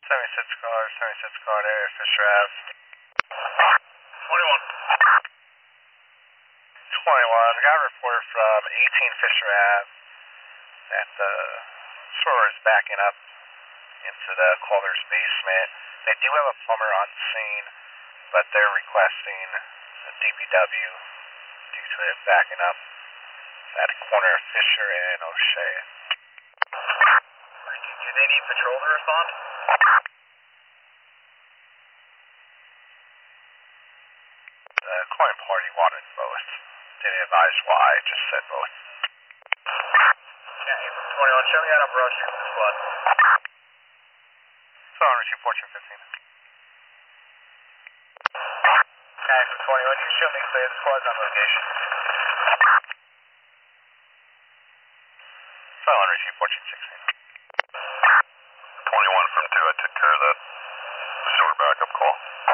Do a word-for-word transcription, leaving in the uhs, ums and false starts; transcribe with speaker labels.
Speaker 1: seventy-six car, seventy-six car area, Fisher Ave.
Speaker 2: twenty-one.
Speaker 1: twenty-one, got a report from eighteen Fisher Ave that the store is backing up into the Calder's basement. They do have a plumber on scene, but they're requesting a D P W due to it backing up at the corner of Fisher and O'Shea.
Speaker 2: Do they need patrol to respond?
Speaker 1: The client party wanted both. Didn't advise why, just said both.
Speaker 2: Okay, twenty-one, show me how to brush your squad.
Speaker 1: So on receive fourteen fifteen.
Speaker 2: Okay, from twenty-one, you show me clear, the squad's on location.
Speaker 1: So on receive fourteen sixteen.
Speaker 3: twenty-one from two, I took care of that short backup call.